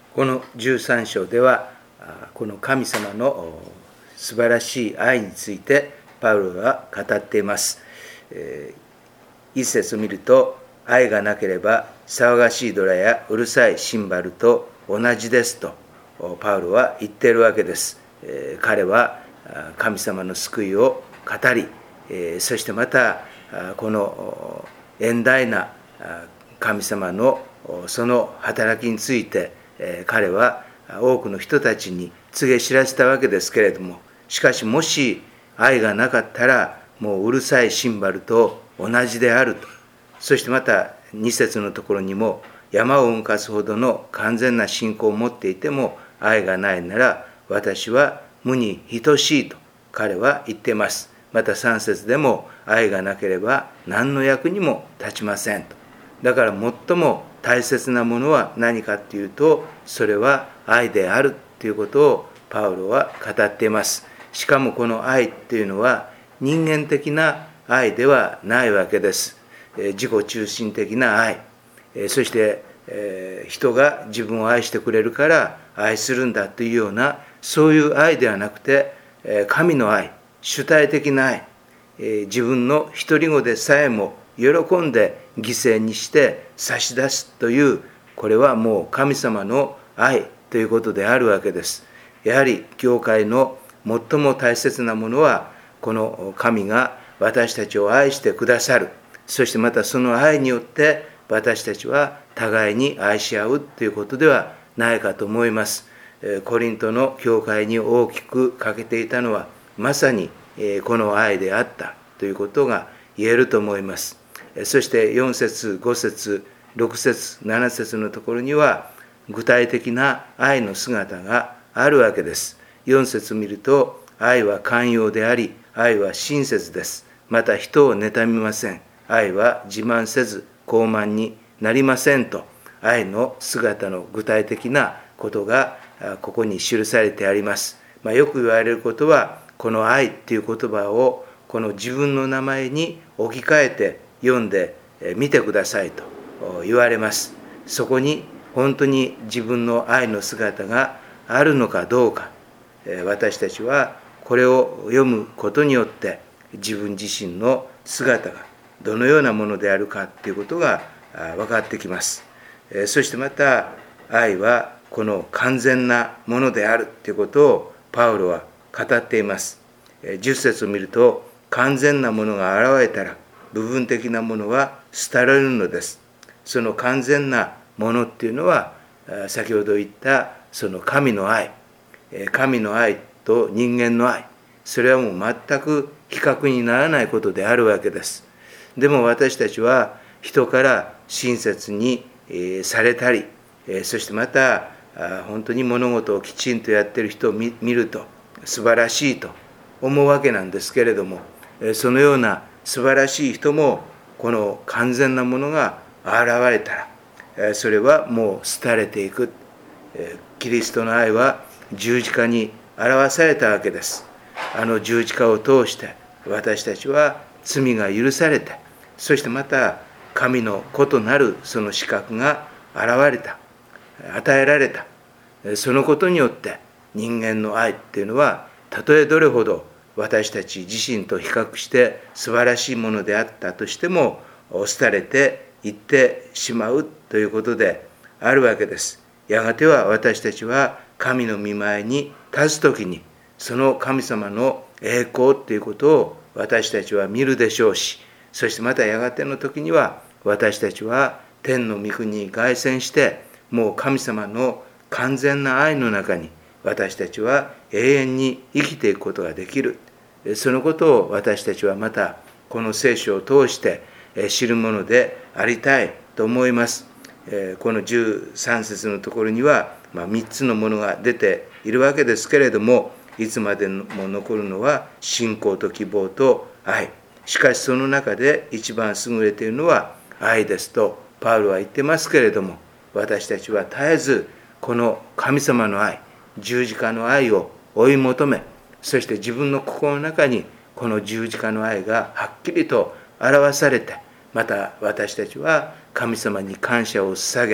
この13章では、この神様の素晴らしい愛についてパウロが語っています。一節を見ると、愛がなければ騒がしいドラやうるさいシンバルと同じですとパウロは言っているわけです。彼は神様の救いを語り、そしてまたこの遠大な神様のその働きについて彼は多くの人たちに告げ知らせたわけですけれども、しかしもし愛がなかったらもううるさいシンバルと同じであると。そしてまた2節のところにも、山を動かすほどの完全な信仰を持っていても愛がないなら私は無に等しいと彼は言っています。また3節でも、愛がなければ何の役にも立ちませんと。だから最も大切なものは何かというと、それは愛であるということをパウロは語っています。しかもこの愛っていうのは人間的な愛ではないわけです。自己中心的な愛、そして人が自分を愛してくれるから愛するんだというような、そういう愛ではなくて、神の愛、主体的な愛、自分の独り子でさえも喜んで犠牲にして差し出すという、これはもう神様の愛ということであるわけです。やはり教会の最も大切なものは、この神が私たちを愛してくださる。そしてまたその愛によって私たちは互いに愛し合うということではないかと思います。コリントの教会に大きく欠けていたのはまさにこの愛であったということが言えると思います。そして4節5節6節7節のところには具体的な愛の姿があるわけです。4節見ると、愛は寛容であり愛は親切です。また人を妬みません。愛は自慢せず傲慢になりませんと、愛の姿の具体的なことがここに記されてあります。よく言われることは、この愛っていう言葉をこの自分の名前に置き換えて読んでみてくださいと言われます。そこに本当に自分の愛の姿があるのかどうか、私たちはこれを読むことによって自分自身の姿がどのようなものであるかということが分かってきます。そしてまた愛はこの完全なものであるということをパウロは語っています。10節を見ると、完全なものが現れたら部分的なものは廃れるのです。その完全なものっていうのは先ほど言ったその神の愛、神の愛と人間の愛、それはもう全く比較にならないことであるわけです。でも私たちは人から親切にされたり、そしてまた本当に物事をきちんとやっている人を見ると素晴らしいと思うわけなんですけれども、そのような素晴らしい人もこの完全なものが現れたらそれはもう廃れていく。キリストの愛は十字架に表されたわけです。あの十字架を通して私たちは罪が許されて、そしてまた神の子となるその資格が現れた、与えられた。そのことによって人間の愛っていうのは、たとえどれほど私たち自身と比較して素晴らしいものであったとしても廃れていってしまうということであるわけです。やがては私たちは神の御前に立つときに、その神様の栄光ということを私たちは見るでしょうし、そしてまたやがての時には私たちは天の御国に凱旋して、もう神様の完全な愛の中に私たちは永遠に生きていくことができる。そのことを私たちはまたこの聖書を通して知るものでありたいと思います。この13節のところには3つのものが出ているわけですけれども、いつまでも残るのは信仰と希望と愛。しかしその中で一番優れているのは愛ですとパウロは言ってますけれども、私たちは絶えずこの神様の愛、十字架の愛を追い求め、そして自分の心の中にこの十字架の愛がはっきりと表されて、また私たちは神様に感謝を捧げ、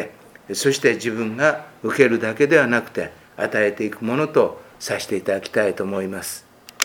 そして自分が受けるだけではなくて与えていくものとさせていただきたいと思います。